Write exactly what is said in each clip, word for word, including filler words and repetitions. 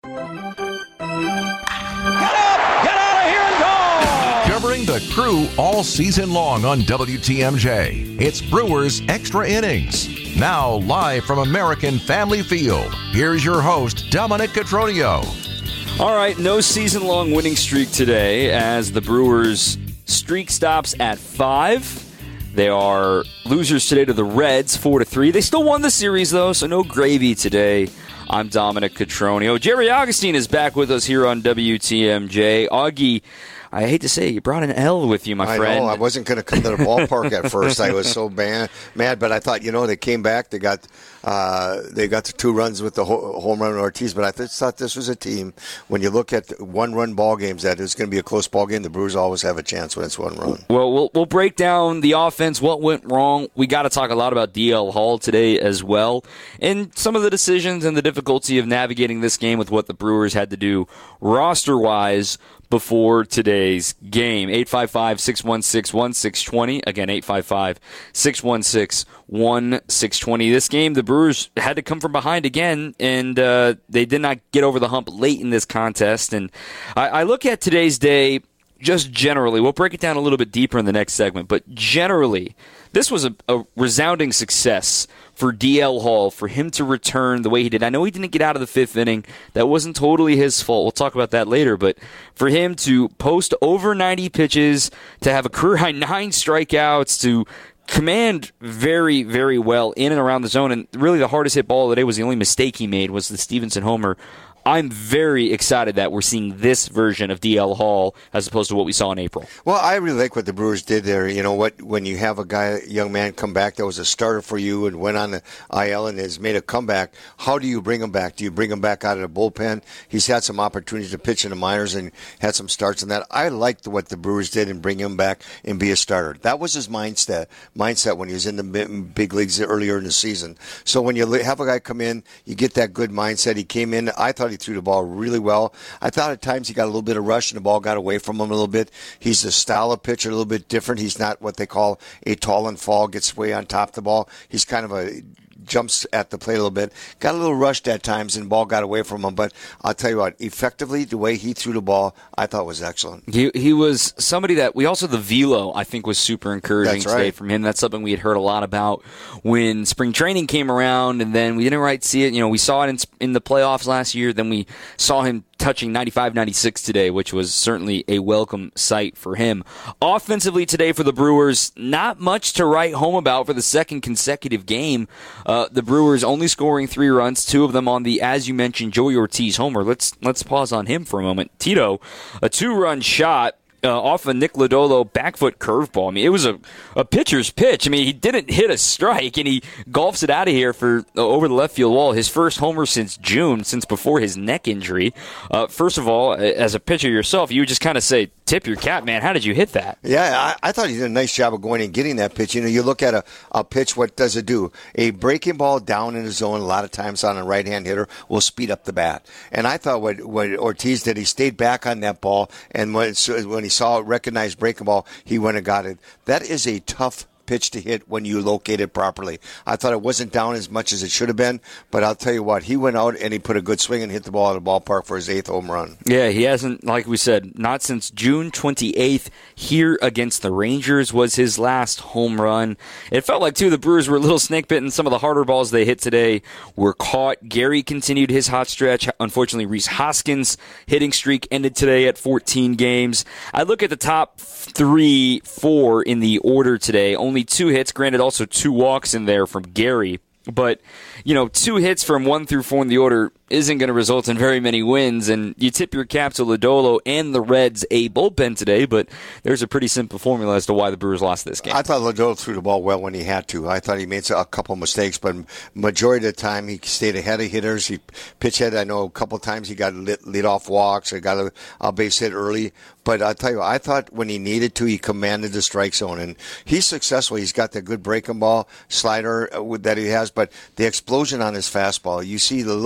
Covering the Crew all season long on W T M J, it's Brewers Extra Innings. Now live from American Family Field, here's your host, Dominic Cotroneo. All right, no season-long winning streak today as the Brewers' streak stops at five. They are losers today to the Reds, four to three. They still won the series, though, so no gravy today. I'm Dominic Cotroneo. Jerry Augustine is back with us here on W T M J. Augie, I hate to say it, you brought an L with you, my I friend. know. I wasn't going to come to the ballpark at first. I was so mad, mad, but I thought, you know, they came back. They got uh, they got the two runs with the ho- home run Ortiz, but I th- thought this was a team. When you look at one-run ball games, that it's going to be a close ball game. The Brewers always have a chance when it's one run. Well, we'll we'll break down the offense, what went wrong. We got to talk a lot about D L Hall today as well, and some of the decisions and the difficulty of navigating this game with what the Brewers had to do roster-wise before today's game. eight five five, six one six, one six two zero. Again, eight five five, six one six, one six two zero. This game, the Brewers had to come from behind again, and uh, they did not get over the hump late in this contest. And I, I look at today's day just generally. We'll break it down a little bit deeper in the next segment, but generally, this was a, a resounding success for D L Hall, for him to return the way he did. I know he didn't get out of the fifth inning. That wasn't totally his fault. We'll talk about that later. But for him to post over ninety pitches, to have a career-high nine strikeouts, to command very, very well in and around the zone, and really the hardest hit ball of the day was the only mistake he made was the Stevenson homer. I'm very excited that we're seeing this version of D L Hall as opposed to what we saw in April. Well, I really like what the Brewers did there. You know what? When you have a guy, a young man, come back that was a starter for you and went on the I L and has made a comeback, how do you bring him back? Do you bring him back out of the bullpen? He's had some opportunities to pitch in the minors and had some starts in that. I liked what the Brewers did and bring him back and be a starter. That was his mindset. Mindset when he was in the big leagues earlier in the season. So when you have a guy come in, you get that good mindset. He came in. I thought he threw the ball really well. I thought at times he got a little bit of rush and the ball got away from him a little bit. He's a style of pitcher a little bit different. He's not what they call a tall and fall, gets way on top of the ball. He's kind of a jumps at the plate a little bit. Got a little rushed at times and the ball got away from him. But I'll tell you what, effectively, the way he threw the ball, I thought was excellent. He he was somebody that we also, the velo, I think, was super encouraging That's today right. from him. That's something we had heard a lot about when spring training came around, and then we didn't right see it. You know, we saw it in, in the playoffs last year. Then we saw him touching ninety-five ninety-six today, which was certainly a welcome sight for him. Offensively today for the Brewers, not much to write home about for the second consecutive game. Uh, the Brewers only scoring three runs, two of them on the, as you mentioned, Joey Ortiz homer. Let's let's pause on him for a moment. Tito, a two-run shot Uh, off a Nick Lodolo back foot curveball. I mean, it was a, a pitcher's pitch. I mean, he didn't hit a strike, and he golfs it out of here for uh, over the left field wall. His first homer since June, since before his neck injury. Uh, first of all, as a pitcher yourself, you would just kind of say, tip your cap, man. How did you hit that? Yeah, I, I thought he did a nice job of going and getting that pitch. You know, you look at a, a pitch, what does it do? A breaking ball down in the zone, a lot of times on a right-hand hitter, will speed up the bat. And I thought what, what Ortiz did, he stayed back on that ball, and when, when he saw it recognized breaking ball, he went and got it. That is a tough pitch to hit when you locate it properly. I thought it wasn't down as much as it should have been, but I'll tell you what, he went out and he put a good swing and hit the ball out of the ballpark for his eighth home run. Yeah, he hasn't, like we said, not since June twenty-eighth here against the Rangers was his last home run. It felt like, too, the Brewers were a little snake-bitten. Some of the harder balls they hit today were caught. Gary continued his hot stretch. Unfortunately, Rhys Hoskins' hitting streak ended today at fourteen games. I look at the top three, four in the order today. Only two hits, granted also two walks in there from Gary. But, you know, two hits from one through four in the order isn't going to result in very many wins, and you tip your cap to Lodolo and the Reds a bullpen today, but there's a pretty simple formula as to why the Brewers lost this game. I thought Lodolo threw the ball well when he had to. I thought he made a couple mistakes, but majority of the time he stayed ahead of hitters. He pitch hit. I know a couple times he got lit, lead off walks or got a, a base hit early. But I'll tell you, I thought when he needed to, he commanded the strike zone. And he's successful. He's got the good breaking ball slider that he has, but the explosion on his fastball, you see a little bit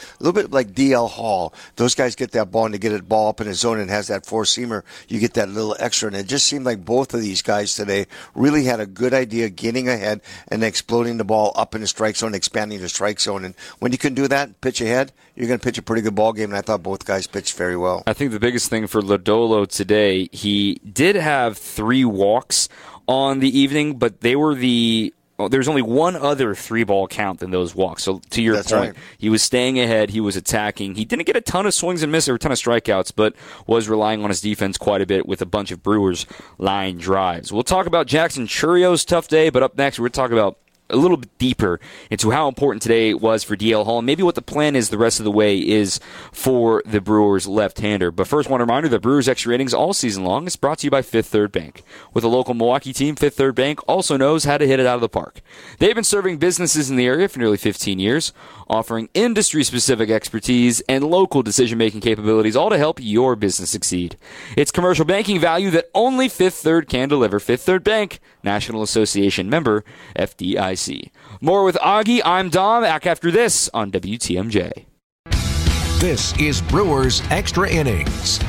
A little bit like D L Hall. Those guys get that ball and they get a ball up in the zone and has that four-seamer. You get that little extra. And it just seemed like both of these guys today really had a good idea getting ahead and exploding the ball up in the strike zone, expanding the strike zone. And when you can do that, pitch ahead, you're going to pitch a pretty good ball game. And I thought both guys pitched very well. I think the biggest thing for Lodolo today, he did have three walks on the evening, but they were the well, there's only one other three-ball count than those walks. So to your That's point, right. He was staying ahead. He was attacking. He didn't get a ton of swings and misses or a ton of strikeouts, but was relying on his defense quite a bit with a bunch of Brewers line drives. We'll talk about Jackson Churrio's tough day, but up next we're going to talk about a little bit deeper into how important today was for D L Hall and maybe what the plan is the rest of the way is for the Brewers left-hander. But first, one reminder that Brewers Extra Innings all season long is brought to you by Fifth Third Bank. With a local Milwaukee team, Fifth Third Bank also knows how to hit it out of the park. They've been serving businesses in the area for nearly fifteen years, offering industry-specific expertise and local decision-making capabilities, all to help your business succeed. It's commercial banking value that only Fifth Third can deliver. Fifth Third Bank, National Association member, F D I C. More with Augie. I'm Dom. Back after this on W T M J. This is Brewers Extra Innings.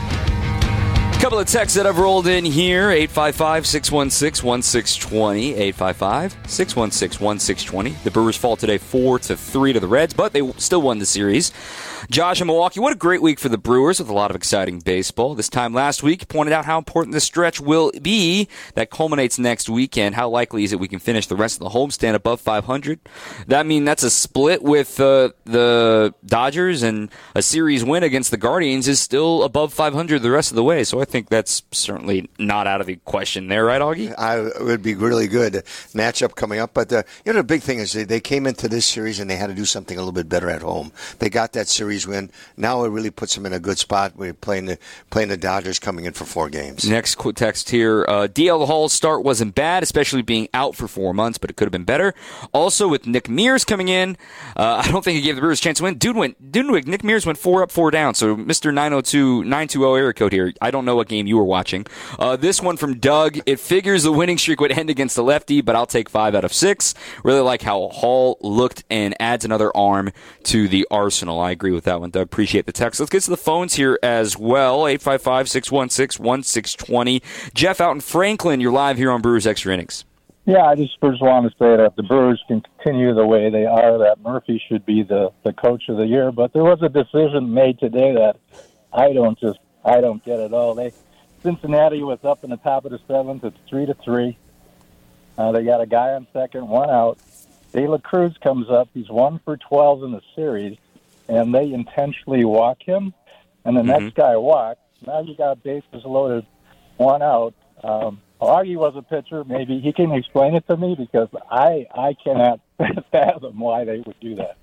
A couple of texts that have rolled in here. eight five five, six one six, one six two zero. eight five five, six one six, one six two zero. The Brewers fall today four to three to the Reds, but they still won the series. Josh in Milwaukee, what a great week for the Brewers with a lot of exciting baseball. This time last week, pointed out how important the stretch will be that culminates next weekend. How likely is it we can finish the rest of the homestand above five hundred? That mean that's a split with uh, the Dodgers, and a series win against the Guardians is still above five hundred the rest of the way. So I think that's certainly not out of the question there, right, Augie? I, it would be really good matchup coming up. But uh, you know, the big thing is they, they came into this series and they had to do something a little bit better at home. They got that series win. Now it really puts them in a good spot. We're playing the playing the Dodgers coming in for four games. Next quick text here. Uh, D L Hall's start wasn't bad, especially being out for four months, but it could have been better. Also, with Nick Mears coming in, uh, I don't think he gave the Brewers a chance to win. Dude went, dude, Nick Mears went four up, four down. So Mister nine oh two, nine two zero area code here. I don't know what game you were watching. Uh, this one from Doug. It figures the winning streak would end against the lefty, but I'll take five out of six. Really like how Hall looked and adds another arm to the arsenal. I agree with that one, Doug. Appreciate the text. Let's get to the phones here as well. eight five five, six one six, one six two zero. Jeff out in Franklin, you're live here on Brewers Extra Innings. Yeah, I just first want to say that if the Brewers can continue the way they are, that Murphy should be the, the coach of the year. But there was a decision made today that I don't just I don't get at all. They Cincinnati was up in the top of the seventh. It's three to three. Uh, they got a guy on second, one out. De La Cruz comes up. He's one for twelve in the series, and they intentionally walk him. And the Mm-hmm. next guy walks. Now you got bases loaded, one out. Um, Augie was a pitcher. Maybe he can explain it to me because I I cannot fathom why they would do that.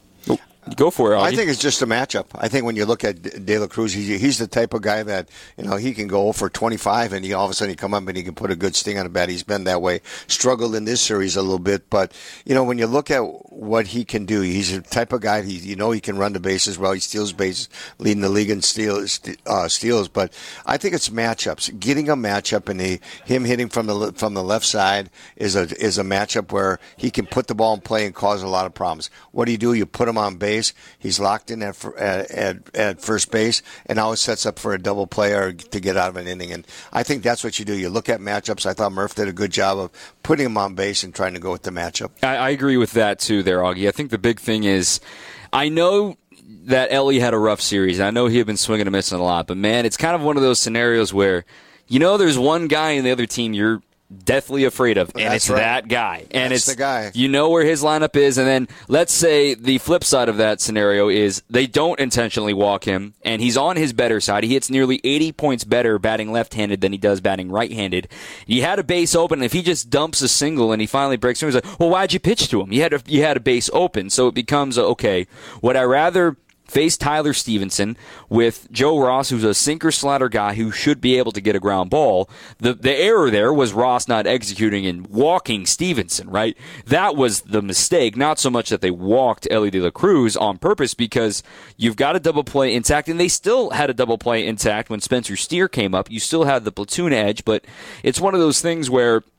Go for it, Augie. I think it's just a matchup. I think when you look at De La Cruz, he, he's the type of guy that, you know, he can go for twenty-five and he all of a sudden he come up and he can put a good sting on a bat. He's been that way. Struggled in this series a little bit, but, you know, when you look at what he can do, he's the type of guy, he, you know, he can run the bases well. He steals bases, leading the league in steals, uh, steals. But I think it's matchups. Getting a matchup and he, him hitting from the from the left side is a is a matchup where he can put the ball in play and cause a lot of problems. What do you do? You put him on base. He's locked in at, at, at, at first base, and now it sets up for a double play or to get out of an inning. And I think that's what you do. You look at matchups. I thought Murph did a good job of putting him on base and trying to go with the matchup. I, I agree with that, too, there, Augie. I think the big thing is I know that Ellie had a rough series. I know he had been swinging and missing a lot, but, man, it's kind of one of those scenarios where, you know, there's one guy in the other team you're deathly afraid of, and That's it's right. that guy. And That's it's the guy. You know where his lineup is, and then let's say the flip side of that scenario is they don't intentionally walk him, and he's on his better side. He hits nearly eighty points better batting left-handed than he does batting right-handed. He had a base open, and if he just dumps a single and he finally breaks through, he's like, well, why'd you pitch to him? You had a, you had a base open. So it becomes, okay, would I rather face Tyler Stevenson with Joe Ross, who's a sinker slider guy who should be able to get a ground ball? The the error there was Ross not executing and walking Stevenson, right? That was the mistake, not so much that they walked Ellie De La Cruz on purpose, because you've got a double play intact, and they still had a double play intact when Spencer Steer came up. You still had the platoon edge, but it's one of those things where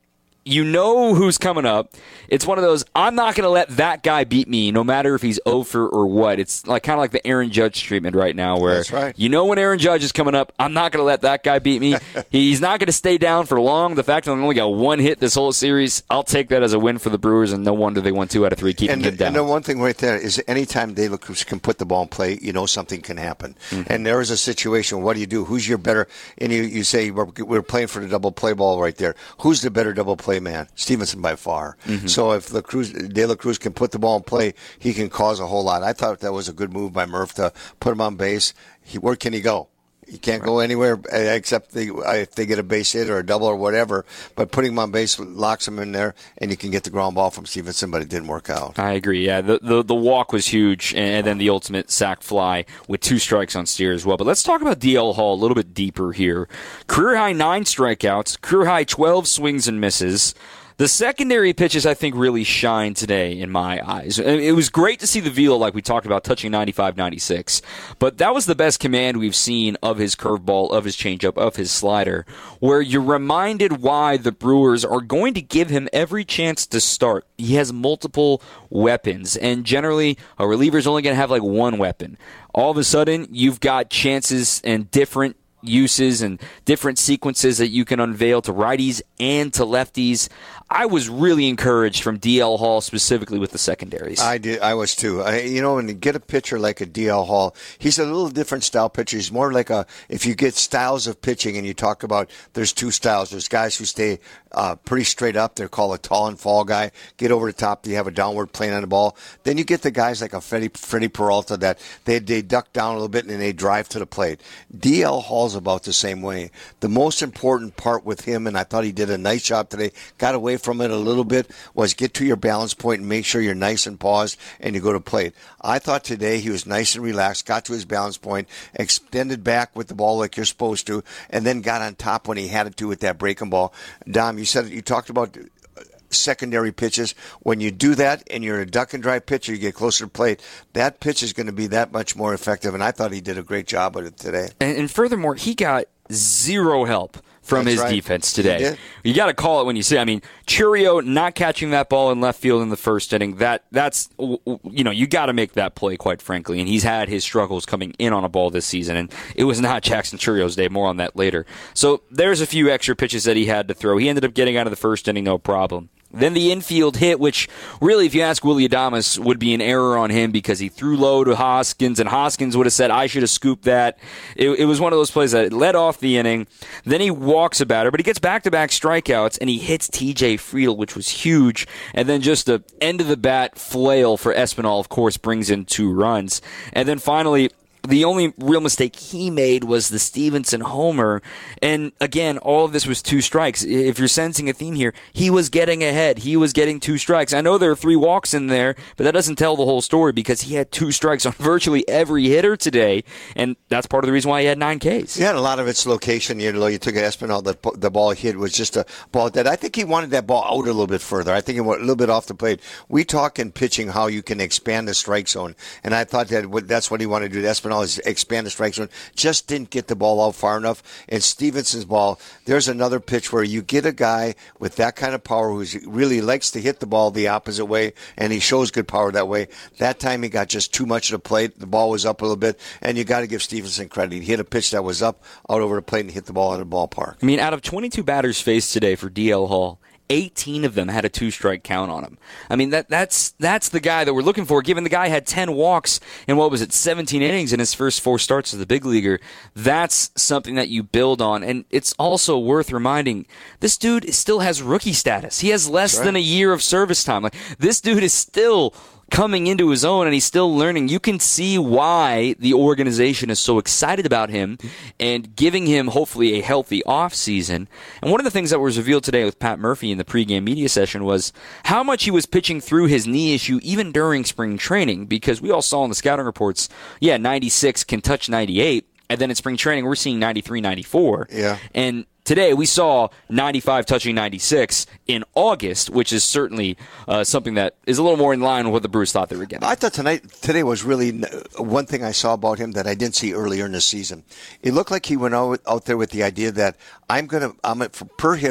you know who's coming up. It's one of those, I'm not going to let that guy beat me, no matter if he's over or what. It's like kind of like the Aaron Judge treatment right now, where That's right. you know when Aaron Judge is coming up, I'm not going to let that guy beat me. He's not going to stay down for long. The fact that I only got one hit this whole series, I'll take that as a win for the Brewers, and no wonder they won two out of three, keeping and, him down. And the one thing right there is anytime De La Cruz can put the ball in play, you know something can happen. Mm-hmm. And there is a situation, what do you do? Who's your better, and you, you say we're, we're playing for the double play ball right there. Who's the better double play man? Stevenson by far. Mm-hmm. So if La Cruz, De La Cruz can put the ball in play, he can cause a whole lot. I thought that was a good move by Murph to put him on base. He, where can he go? He can't right. go anywhere except the, if they get a base hit or a double or whatever. But putting him on base locks him in there, and you can get the ground ball from Stevenson, but it didn't work out. I agree, yeah. The the, the walk was huge, and then the ultimate sac fly with two strikes on Steer as well. But let's talk about D L Hall a little bit deeper here. Career-high nine strikeouts, career-high twelve swings and misses. The secondary pitches, I think, really shine today in my eyes. It was great to see the velo, like we talked about, touching ninety-five ninety-six. But that was the best command we've seen of his curveball, of his changeup, of his slider, where you're reminded why the Brewers are going to give him every chance to start. He has multiple weapons, and generally, a reliever's only going to have like one weapon. All of a sudden, you've got chances and different uses and different sequences that you can unveil to righties and to lefties. I was really encouraged from D L Hall specifically with the secondaries. I did. I was too. I, you know, when you get a pitcher like a D L Hall, he's a little different style pitcher. He's more like a, if you get styles of pitching and you talk about, there's two styles. There's guys who stay uh, pretty straight up. They're called a tall and fall guy. Get over the top. You have a downward plane on the ball. Then you get the guys like a Freddie, Freddie Peralta that they, they duck down a little bit and they drive to the plate. D L Hall's about the same way. The most important part with him, and I thought he did a nice job today, got away from it a little bit, was get to your balance point and make sure you're nice and paused and you go to plate. I thought today he was nice and relaxed, got to his balance point, extended back with the ball like you're supposed to, and then got on top when he had it to with that breaking ball. Dom, you said you talked about secondary pitches. When you do that and you're a duck and drive pitcher, you get closer to plate, that pitch is going to be that much more effective, and I thought he did a great job of it today. And, and furthermore, he got zero help from That's his right. defense today. You got to call it when you see it. I mean, Churio not catching that ball in left field in the first inning, that that's, you know, you got to make that play, quite frankly. And he's had his struggles coming in on a ball this season, and it was not Jackson Churio's day. More on that later. So there's a few extra pitches that he had to throw. He ended up getting out of the first inning, no problem. Then the infield hit, which really, if you ask Willy Adames, would be an error on him because he threw low to Hoskins, and Hoskins would have said, I should have scooped that. It, it was one of those plays that led off the inning. Then he walks a batter, but he gets back-to-back strikeouts, and he hits T J Friedl, which was huge. And then just the end-of-the-bat flail for Espinal, of course, brings in two runs. And then finally, the only real mistake he made was the Stevenson homer. And again, all of this was two strikes. If you're sensing a theme here, he was getting ahead. He was getting two strikes. I know there are three walks in there, but that doesn't tell the whole story because he had two strikes on virtually every hitter today. And that's part of the reason why he had nine Ks. Yeah, and a lot of its location. You know, you took Espinal, the, the ball he hit was just a ball that I think he wanted that ball out a little bit further. I think he went a little bit off the plate. We talk in pitching how you can expand the strike zone. And I thought that that's what he wanted to do. Espinal is expand the strike zone. Just didn't get the ball out far enough. And Stevenson's ball, there's another pitch where you get a guy with that kind of power who really likes to hit the ball the opposite way, and he shows good power that way. That time he got just too much of the plate. The ball was up a little bit, and you got to give Stevenson credit. He hit a pitch that was up, out over the plate, and hit the ball out of the ballpark. I mean, out of twenty-two batters faced today for D L Hall, eighteen of them had a two-strike count on him. I mean, that that's that's the guy that we're looking for, given the guy had ten walks in, what was it, seventeen innings in his first four starts as the big leaguer. That's something that you build on. And it's also worth reminding, this dude still has rookie status. He has less right. than a year of service time. Like, this dude is still coming into his own, and he's still learning. You can see why the organization is so excited about him and giving him, hopefully, a healthy offseason. And one of the things that was revealed today with Pat Murphy in the pregame media session was how much he was pitching through his knee issue even during spring training, because we all saw in the scouting reports, yeah, ninety-six can touch ninety-eight, and then in spring training we're seeing ninety-three, ninety-four. Yeah. And today we saw ninety-five touching ninety-six in August, which is certainly uh, something that is a little more in line with what the Brewers thought they were getting. I thought tonight, today was really one thing I saw about him that I didn't see earlier in the season. It looked like he went out, out there with the idea that I'm going to, I'm at, for per hitter,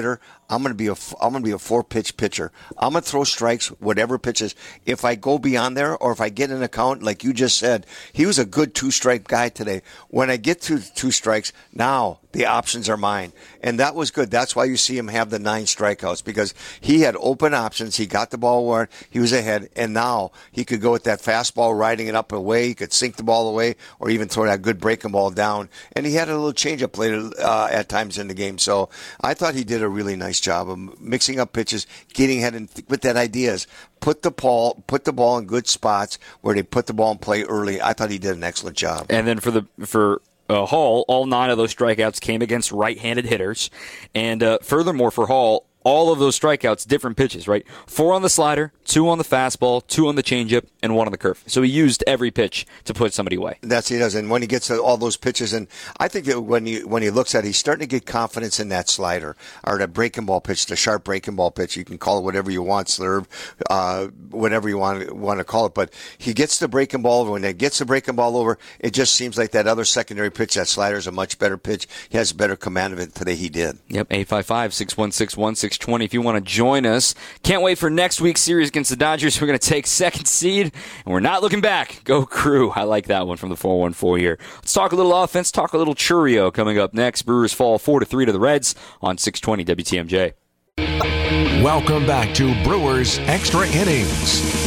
I'm going to be a I'm going to be a four pitch pitcher. I'm going to throw strikes, whatever pitches. If I go beyond there, or if I get an account, like you just said, he was a good two strike guy today. When I get to two strikes, now the options are mine, and that was good. That's why you see him have the nine strikeouts, because he had open options. He got the ball where he was ahead, and now he could go with that fastball, riding it up away. He could sink the ball away, or even throw that good breaking ball down. And he had a little changeup later uh, at times in the game. So I thought he did a really nice job of mixing up pitches, getting ahead and with that ideas. Put the ball, put the ball in good spots where they put the ball in play early. I thought he did an excellent job. And then for the for. Uh, Hall, all nine of those strikeouts came against right-handed hitters. And uh, furthermore, for Hall, all of those strikeouts, different pitches, right? Four on the slider, two on the fastball, two on the changeup, and one on the curve. So he used every pitch to put somebody away. That's what he does. And when he gets to all those pitches, and I think that when he when he looks at it, he's starting to get confidence in that slider or that breaking ball pitch, the sharp breaking ball pitch. You can call it whatever you want, slurve, uh, whatever you want want to call it. But he gets the breaking ball over. When he gets the breaking ball over, it just seems like that other secondary pitch, that slider, is a much better pitch. He has a better command of it today. He did. Yep, eight five five, six one six, one six two zero if you want to join us. Can't wait for next week's series against the Dodgers. We're going to take second seed, and we're not looking back. Go Crew. I like that one from the four one four here. Let's talk a little offense, talk a little Churio coming up next. Brewers fall four to three to the Reds on six twenty W T M J. Welcome back to Brewers Extra Innings.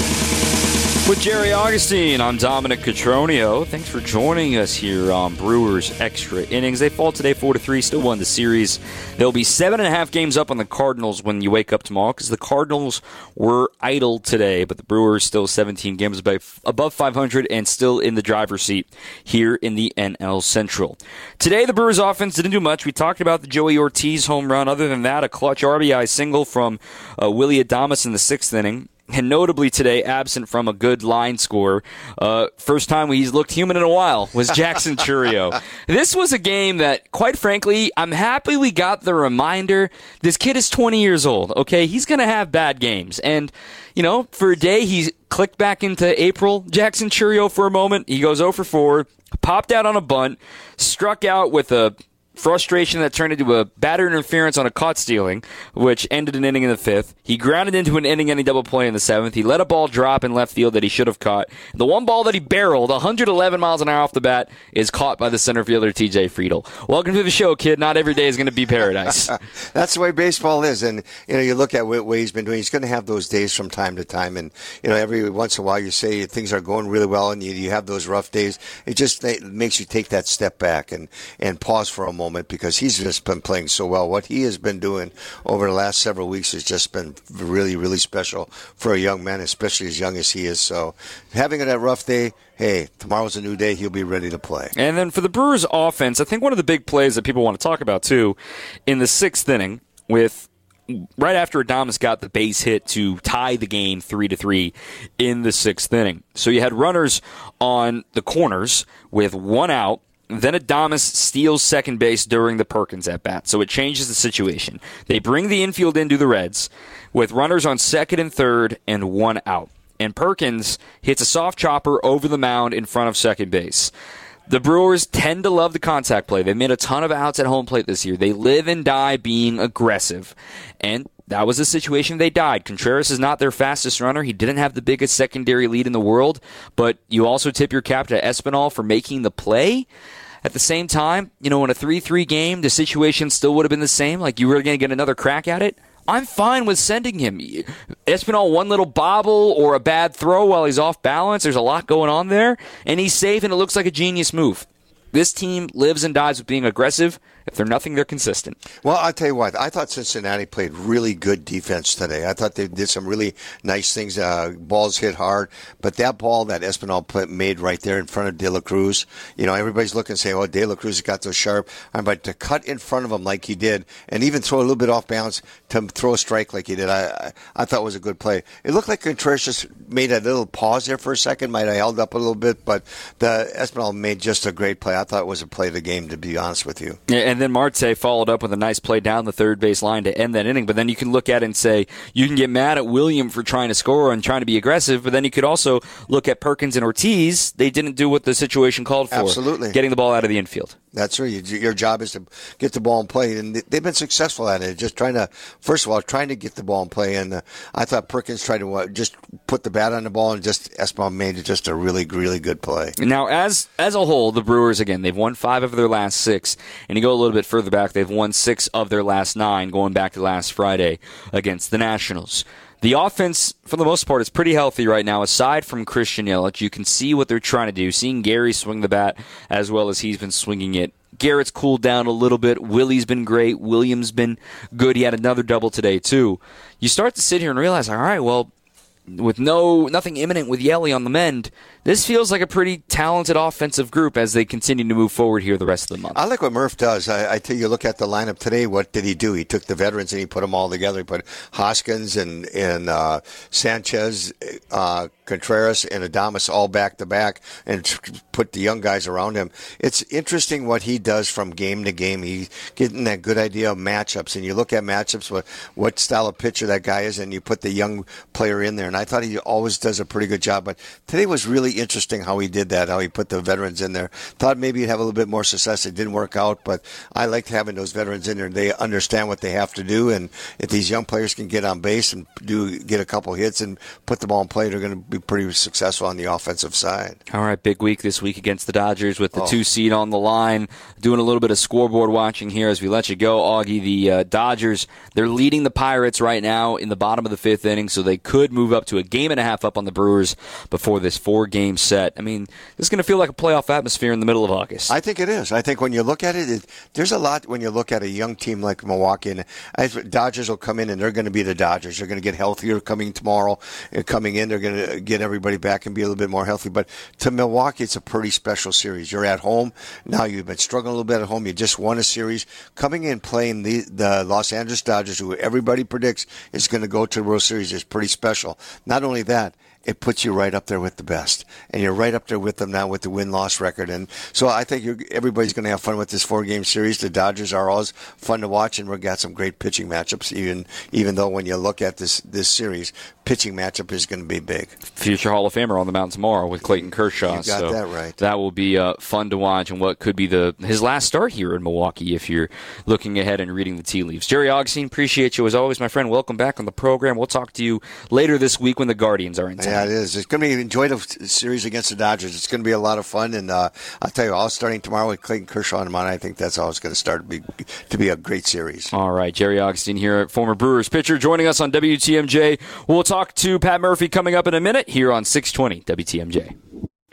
With Jerry Augustine, I'm Dominic Cotroneo. Thanks for joining us here on Brewers Extra Innings. They fall today four to three, still won the series. They'll be seven and a half games up on the Cardinals when you wake up tomorrow, because the Cardinals were idle today, but the Brewers still seventeen games above five hundred and still in the driver's seat here in the N L Central. Today, the Brewers offense didn't do much. We talked about the Joey Ortiz home run. Other than that, a clutch R B I single from uh, Willy Adames in the sixth inning. And notably today, absent from a good line score, uh, first time he's looked human in a while, was Jackson Churio. This was a game that, quite frankly, I'm happy we got the reminder. This kid is twenty years old, okay? He's going to have bad games. And, you know, for a day, he clicked back into April Jackson Churio for a moment. He goes oh for four, popped out on a bunt, struck out with a frustration that turned into a batter interference on a caught stealing, which ended an inning in the fifth. He grounded into an inning-ending double play in the seventh. He let a ball drop in left field that he should have caught. The one ball that he barreled, one hundred eleven miles an hour off the bat, is caught by the center fielder, T J Friedl. Welcome to the show, kid. Not every day is going to be paradise. That's the way baseball is. And, you know, you look at what he's been doing. He's going to have those days from time to time. And, you know, every once in a while you say things are going really well and you, you have those rough days. It just it makes you take that step back and, and pause for a moment, because he's just been playing so well. What he has been doing over the last several weeks has just been really, really special for a young man, especially as young as he is. So having that rough day, hey, tomorrow's a new day. He'll be ready to play. And then for the Brewers offense, I think one of the big plays that people want to talk about, too, in the sixth inning, with right after Adames got the base hit to tie the game three to three in the sixth inning. So you had runners on the corners with one out. Then Adames steals second base during the Perkins at-bat, so it changes the situation. They bring the infield into the Reds with runners on second and third and one out. And Perkins hits a soft chopper over the mound in front of second base. The Brewers tend to love the contact play. They've made a ton of outs at home plate this year. They live and die being aggressive. And that was the situation they died. Contreras is not their fastest runner. He didn't have the biggest secondary lead in the world, but you also tip your cap to Espinal for making the play. At the same time, you know, in a three three game, the situation still would have been the same. Like, you were going to get another crack at it. I'm fine with sending him. Espinal, one little bobble or a bad throw while he's off balance. There's a lot going on there, and he's safe, and it looks like a genius move. This team lives and dies with being aggressive. If they're nothing, they're consistent. Well, I'll tell you what. I thought Cincinnati played really good defense today. I thought they did some really nice things. Uh, balls hit hard. But that ball that Espinal put, made right there in front of De La Cruz, you know, everybody's looking and saying, oh, De La Cruz has got those sharp. But to cut in front of him like he did, and even throw a little bit off balance to throw a strike like he did, I, I, I thought was a good play. It looked like Contreras just made a little pause there for a second, might have held up a little bit, but the Espinal made just a great play. I thought it was a play of the game, to be honest with you. Yeah, and And then Marte followed up with a nice play down the third base line to end that inning. But then you can look at it and say, you can get mad at William for trying to score and trying to be aggressive, but then you could also look at Perkins and Ortiz. They didn't do what the situation called for. Absolutely. Getting the ball out of the infield. That's right. Your job is to get the ball in play, and they've been successful at it. Just trying to, first of all, trying to get the ball in play. And uh, I thought Perkins tried to uh, just put the bat on the ball, and just Esteban made it just a really, really good play. Now, as as a whole, the Brewers, again, they've won five of their last six, and you go a little bit further back, they've won six of their last nine, going back to last Friday against the Nationals. The offense, for the most part, is pretty healthy right now. Aside from Christian Yelich, you can see what they're trying to do. Seeing Gary swing the bat as well as he's been swinging it. Garrett's cooled down a little bit. Willie's been great. Williams been good. He had another double today, too. You start to sit here and realize, all right, well, with no nothing imminent with Yelly on the mend, this feels like a pretty talented offensive group as they continue to move forward here the rest of the month. I like what Murph does. I, I tell you, look at the lineup today. What did he do? He took the veterans and he put them all together. He put Hoskins and, and uh, Sanchez, uh, Contreras, and Adames all back to back and put the young guys around him. It's interesting what he does from game to game. He's getting that good idea of matchups. And you look at matchups, what, what style of pitcher that guy is, and you put the young player in there. And I thought he always does a pretty good job. But today was really interesting how he did that, how he put the veterans in there. Thought maybe he'd have a little bit more success. It didn't work out, but I liked having those veterans in there. They understand what they have to do, and if these young players can get on base and do get a couple hits and put the ball in play, they're going to be pretty successful on the offensive side. All right, big week this week against the Dodgers with the oh. two seed on the line. Doing a little bit of scoreboard watching here as we let you go, Augie. The uh, Dodgers, they're leading the Pirates right now in the bottom of the fifth inning, so they could move up to a game and a half up on the Brewers before this four-game set. I mean, this is going to feel like a playoff atmosphere in the middle of August. I think it is. I think when you look at it, it there's a lot when you look at a young team like Milwaukee. And I, Dodgers will come in, and they're going to be the Dodgers. They're going to get healthier coming tomorrow. And coming in, they're going to get everybody back and be a little bit more healthy. But to Milwaukee, it's a pretty special series. You're at home. Now you've been struggling a little bit at home. You just won a series. Coming in playing the, the Los Angeles Dodgers, who everybody predicts is going to go to the World Series, is pretty special. Not only that, it puts you right up there with the best. And you're right up there with them now with the win-loss record. And so I think you're, everybody's going to have fun with this four-game series. The Dodgers are always fun to watch, and we've got some great pitching matchups, even even though when you look at this, this series, pitching matchup is going to be big. Future Hall of Famer on the mound tomorrow with Clayton Kershaw. You got so that right. That will be uh, fun to watch, and what could be the his last start here in Milwaukee if you're looking ahead and reading the tea leaves. Jerry Augustine, appreciate you as always, my friend. Welcome back on the program. We'll talk to you later this week when the Guardians are in town. Yeah, it is. It's going to be enjoy the series against the Dodgers. It's going to be a lot of fun, and uh, I'll tell you, all starting tomorrow with Clayton Kershaw on the mound, I think that's always going to start to be to be a great series. All right, Jerry Augustine here, former Brewers pitcher, joining us on W T M J. We'll talk to Pat Murphy coming up in a minute here on six twenty W T M J.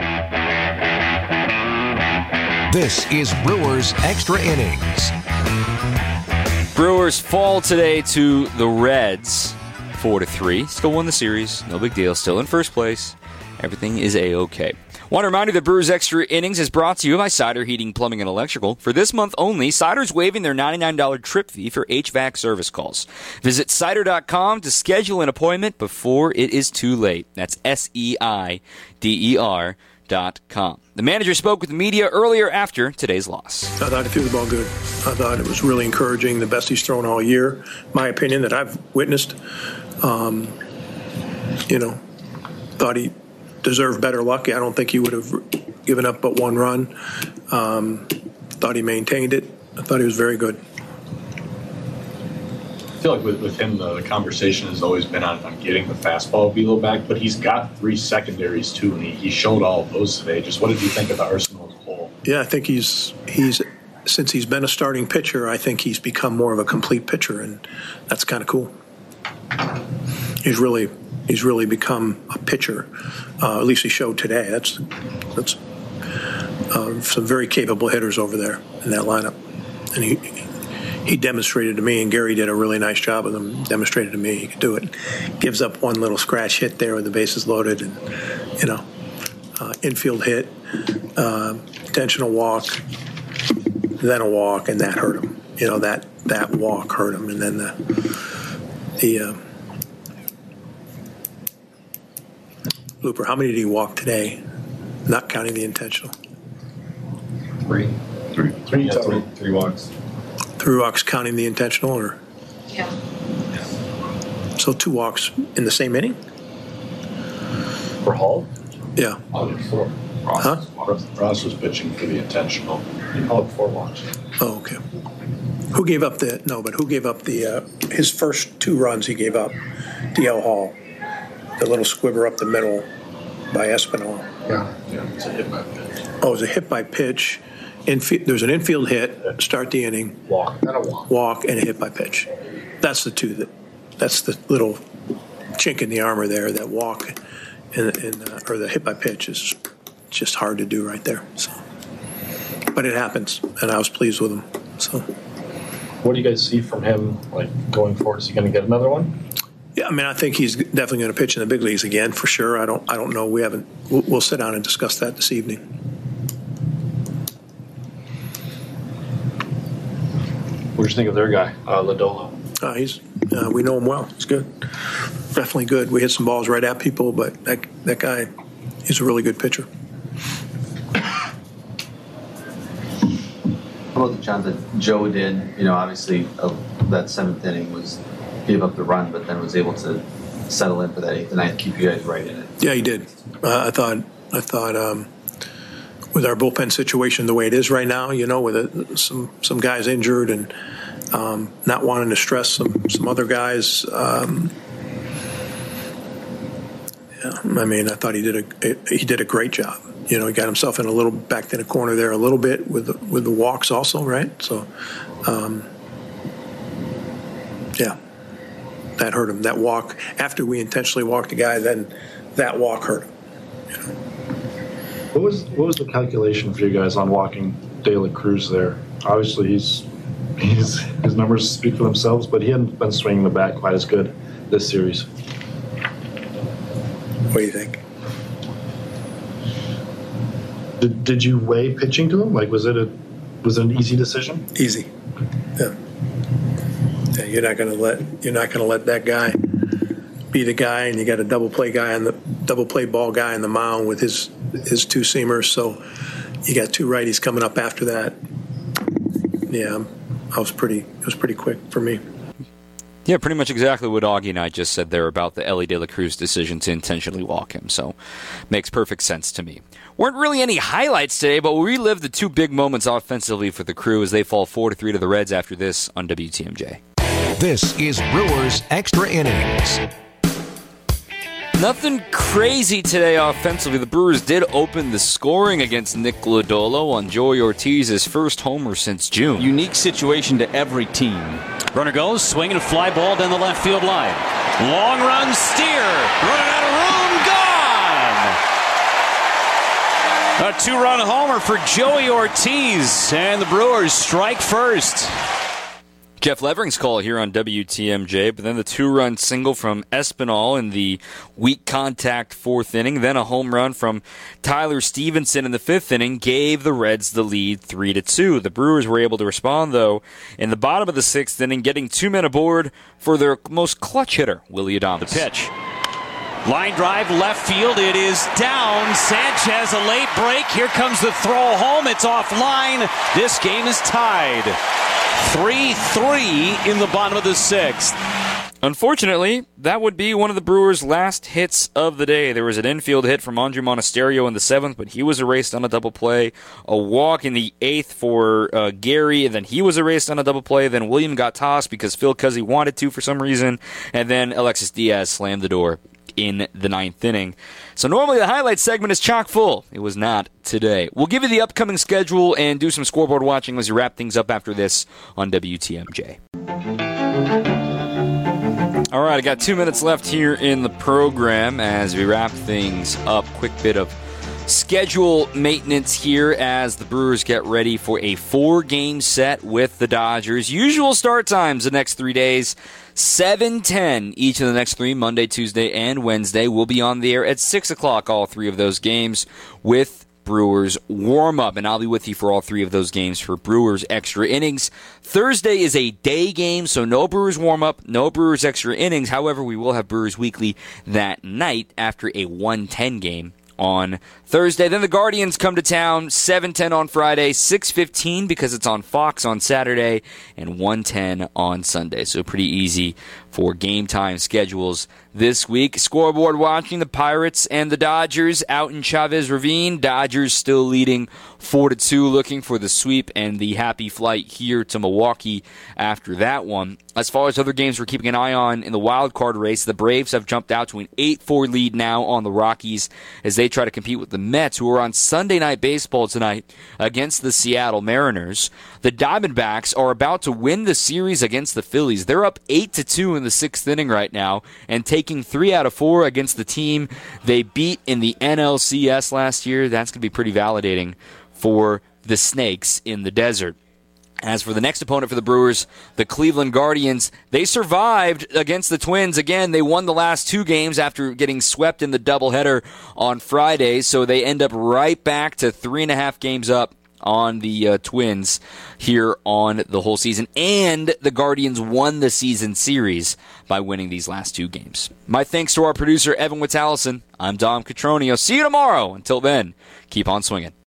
This is Brewers Extra Innings. Brewers fall today to the Reds, four to three. Still won the series, no big deal. Still in first place. Everything is A-okay. Want to remind you that Brewers Extra Innings is brought to you by Cider Heating, Plumbing, and Electrical. For this month only, Cider's waiving their ninety-nine dollars trip fee for H V A C service calls. Visit cider dot com to schedule an appointment before it is too late. That's S E I D E R dot com. The manager spoke with the media earlier after today's loss. I thought he threw the ball good. I thought it was really encouraging, the best he's thrown all year, my opinion, that I've witnessed. Um, you know, thought he deserved better luck. I don't think he would have given up but one run. Um, thought he maintained it. I thought he was very good. I feel like with, with him, the, the conversation has always been on, on getting the fastball velo back, but he's got three secondaries too, and he, he showed all of those today. Just what did you think of the arsenal as a whole? Yeah, I think he's he's since he's been a starting pitcher, I think he's become more of a complete pitcher, and that's kind of cool. He's really he's really become a pitcher. Uh, at least he showed today. That's that's uh, some very capable hitters over there in that lineup, and he he demonstrated to me, and Gary did a really nice job of him. Demonstrated to me he could do it. Gives up one little scratch hit there with the bases loaded, and you know, uh, infield hit, uh, intentional walk, then a walk, and that hurt him. You know, that that walk hurt him, and then the the. Uh, Looper, how many did he walk today, not counting the intentional? Three. Three. Three, yeah, three, three walks. Three walks counting the intentional, or? Yeah. So two walks in the same inning? For Hall? Yeah. Oh, four. Ross, Huh? Ross, Ross was pitching for the intentional. He called four walks. Oh, okay. Who gave up the, no, but who gave up the, uh, his first two runs he gave up? D L Hall. The little squibber up the middle by Espinal. Yeah. Yeah, it's a hit by pitch. Oh, it was a hit by pitch. Infield, there was an infield hit, start the inning. Walk, and a walk. Walk, and a hit by pitch. That's the two that, that's the little chink in the armor there, that walk and, and uh, or the hit by pitch is just hard to do right there. So, but it happens, and I was pleased with him. So, what do you guys see from him, like, going forward? Is he going to get another one? yeah, I mean, I think he's definitely going to pitch in the big leagues again for sure. I don't, I don't know. We haven't. We'll, we'll sit down and discuss that this evening. What do you think of their guy, uh, Lodolo? Uh, he's, uh, we know him well. He's good. Definitely good. We hit some balls right at people, but that that guy, he's a really good pitcher. How about the job that Joe did? You know, obviously uh, that seventh inning was gave up the run, but then was able to settle in for that eighth and ninth, keep you guys right in it. Yeah, he did. Uh, I thought. I thought um, with our bullpen situation the way it is right now, you know, with it, some some guys injured and um, not wanting to stress some some other guys. Um, yeah, I mean, I thought he did a he did a great job. You know, he got himself in a little back in the corner there a little bit with the, with the walks also, right? So, um, yeah, that hurt him. That walk after we intentionally walked the guy, then that walk hurt him. You know? What was what was the calculation for you guys on walking De La Cruz there? Obviously, he's he's his numbers speak for themselves, but he hadn't been swinging the bat quite as good this series. What do you think? Did, did you weigh pitching to him? Like, was it a was it an easy decision? Easy. Yeah. Yeah, you're not going to let you're not going to let that guy be the guy, and you got a double play guy on the double play ball guy on the mound with his his two seamers. So you got two righties coming up after that. Yeah, I was pretty. It was pretty quick for me. Yeah, pretty much exactly what Augie and I just said there about the Elly De La Cruz decision to intentionally walk him. So, makes perfect sense to me. Weren't really any highlights today, but we relived the two big moments offensively for the Crew as they fall four to three to the Reds after this on W T M J. This is Brewers Extra Innings. Nothing crazy today offensively. The Brewers did open the scoring against Nick Lodolo on Joey Ortiz's first homer since June. Unique situation to every team. Runner goes, swinging a fly ball down the left field line. Long run, Steer, running out of room, gone! A two-run homer for Joey Ortiz, and the Brewers strike first. Jeff Levering's call here on W T M J, but then the two-run single from Espinal in the weak contact fourth inning, then a home run from Tyler Stevenson in the fifth inning gave the Reds the lead three to two. The Brewers were able to respond, though, in the bottom of the sixth inning, getting two men aboard for their most clutch hitter, Willy Adames. The pitch. Line drive, left field, it is down. Sanchez, a late break. Here comes the throw home. It's offline. This game is tied. three three in the bottom of the sixth. Unfortunately, that would be one of the Brewers' last hits of the day. There was an infield hit from Andre Monasterio in the seventh, but he was erased on a double play. A walk in the eighth for uh, Gary, and then he was erased on a double play. Then William got tossed because Phil Cuzzy wanted to for some reason, and then Alexis Diaz slammed the door in the ninth inning. So normally the highlight segment is chock full. It was not today. We'll give you the upcoming schedule and do some scoreboard watching as we wrap things up after this on W T M J. All right, I got two minutes left here in the program as we wrap things up. Quick bit of schedule maintenance here as the Brewers get ready for a four-game set with the Dodgers. Usual start times the next three days. seven ten each of the next three, Monday, Tuesday, and Wednesday. We'll be on the air at six o'clock, all three of those games, with Brewers warm-up. And I'll be with you for all three of those games for Brewers Extra Innings. Thursday is a day game, so no Brewers warm-up, no Brewers Extra Innings. However, we will have Brewers Weekly that night after a one ten game on Thursday. Then the Guardians come to town, seven ten on Friday, six fifteen because it's on Fox on Saturday, and one ten on Sunday. So pretty easy for game time schedules this week. Scoreboard watching, the Pirates and the Dodgers out in Chavez Ravine. Dodgers still leading four to two, looking for the sweep and the happy flight here to Milwaukee after that one. As far as other games we're keeping an eye on in the wild card race, the Braves have jumped out to an eight four lead now on the Rockies as they try to compete with the Mets, who are on Sunday Night Baseball tonight against the Seattle Mariners. The Diamondbacks are about to win the series against the Phillies. They're up eight to two in the sixth inning right now and taking three out of four against the team they beat in the N L C S last year. That's going to be pretty validating for the Snakes in the desert. As for the next opponent for the Brewers, the Cleveland Guardians, they survived against the Twins. Again, they won the last two games after getting swept in the doubleheader on Friday, so they end up right back to three and a half games up on the uh, Twins here on the whole season. And the Guardians won the season series by winning these last two games. My thanks to our producer, Evan Wittallison. I'm Dom Catronio. See you tomorrow. Until then, keep on swinging.